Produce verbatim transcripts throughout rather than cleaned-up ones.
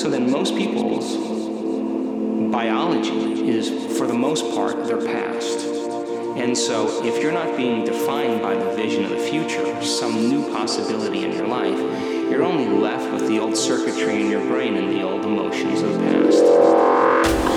So then most people's biology is, for the most part, their past. And so if you're not being defined by the vision of the future, some new possibility in your life, you're only left with the old circuitry in your brain and the old emotions of the past.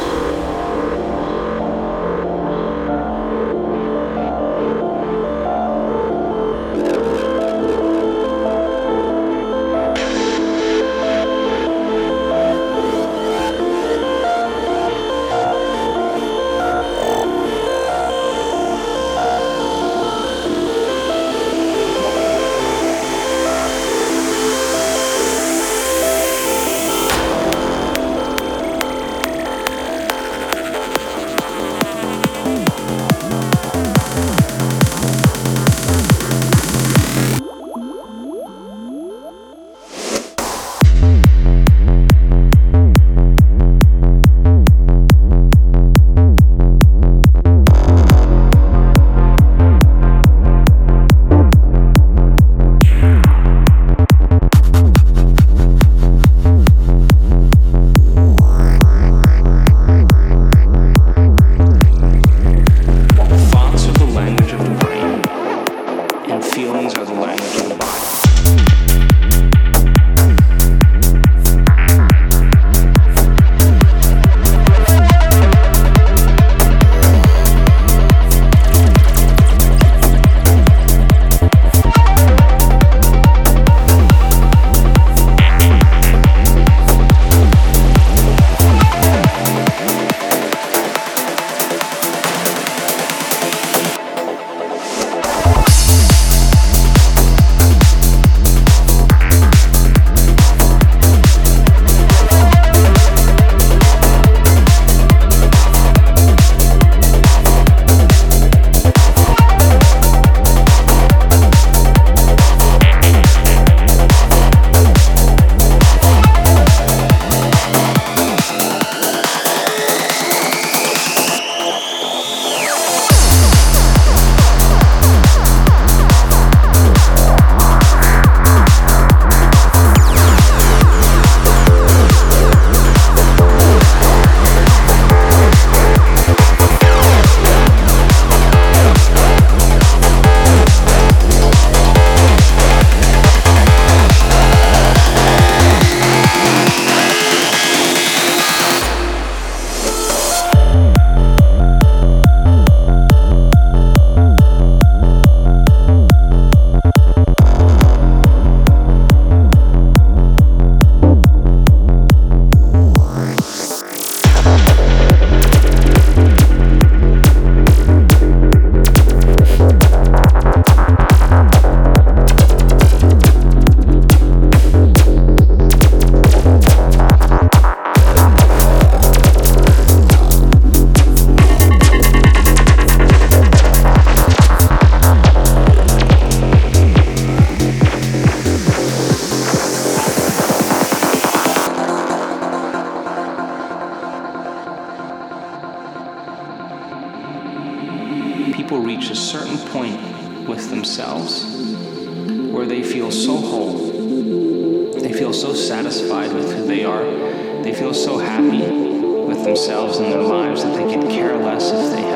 People reach a certain point with themselves where they feel so whole, they feel so satisfied with who they are, they feel so happy with themselves and their lives that they could care less if they